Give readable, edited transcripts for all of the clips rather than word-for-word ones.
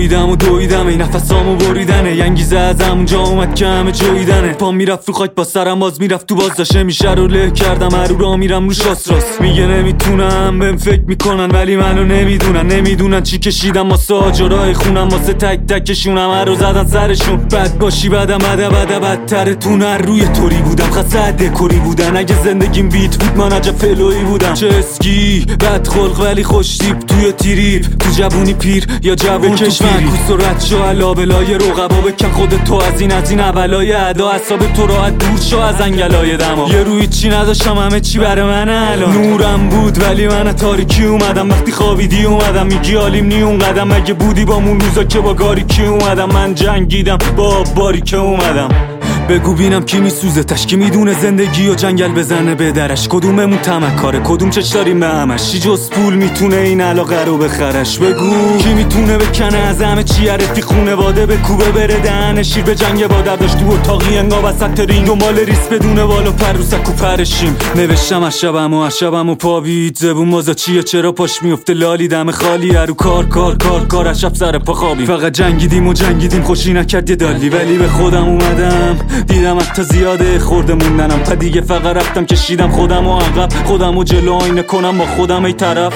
دویدم ای نفسامو بریدنه، ینگیزه از همونجا اومد که همه جویدنه. پام میرفت رو خاک با سرم باز میرفت تو باز، داشته میشه رو له کردم هر رو را میرم روش راست. میگه نمیتونم بهم فکر میکنن ولی منو نمیدونن چی کشیدم واسه آجرای خونم، واسه تک تکشونم هر رو زدن سرشون. بد باشی بدم بدتره تون هر روی طوری بودم، خسته دکوری بودن. اگه زندگیم بیت بود من عجب فلوی بودم. چه اسکی بد خلق ولی خوش تیپ توی تیریپ، تو جوونی پیر یا جوون تو پیری. کوس و رد شو علابلای رقبا بکن خودت تو از این اولای ادا، حساب تو راحت دور شو از انگلای دما. یه روی چی نداشتم همه چی برای من الان نورم بود ولی من تاریکی اومدم. وقتی خوابیدی اومدم میگی عالیم نی اون قدم، اگه بودی با مون روزا که با گاریکی اومدم. من جنگیدم با باری که اومدم. بگو بینم کی میسوزه تش، کی میدونه زندگی و جنگل بزنه به درش. کدوممون تمکاره کدوم چش داریم به همش، چی جز پول میتونه این علاقه رو بخرش. بگو کی میتونه بکنه از همه چی رفتی خونواده به کوبه بره دهن شیر به جنگ با درداش تو اتاقی انگا وسط رینگ دنبال ریس بدونه بالا پر رو سکو پرشیم. نوشتم از شبم و پابید زبون مازا چیه چرا پاش میفته لالی دم خالی رو کار از شب سر پا خوابی. فقط جنگیدیم خوشی نکرد یه دالی، ولی به خودم اومدم دیدم حتی زیاده خورده موندنم. تا دیگه فقط رفتم کشیدم خودم و عقب، خودم و جلو آینه کنم با خودم ای طرف.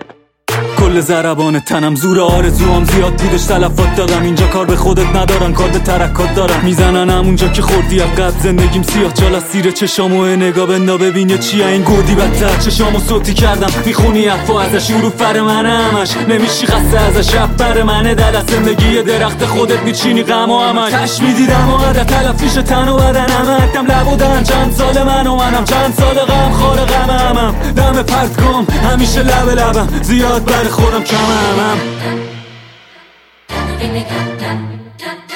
کل ضربان تنم زور آرزوام زیاد بودش تلفات دادم. اینجا کار به خودت ندارن کار به ترکات دارن، میزنن همونجا که خوردی عقب. زندگیم سیاه چال از سیر چشامو نگاه بندا ببین یه چیه این گودی بدتر. چشامو صوتی کردم میخونی افا ازش رو فر من همش نمیشی خسته ازش رفت بر منه. در از زندگی درخت خودت میچینی غم و همش کش میدیدم و عدد تلفیش تن و بدنم. حدم لبودن چند سال منم چند سال غم خور غمم. دم پرت کن همیشه لبم زیاد بر خودم کمم.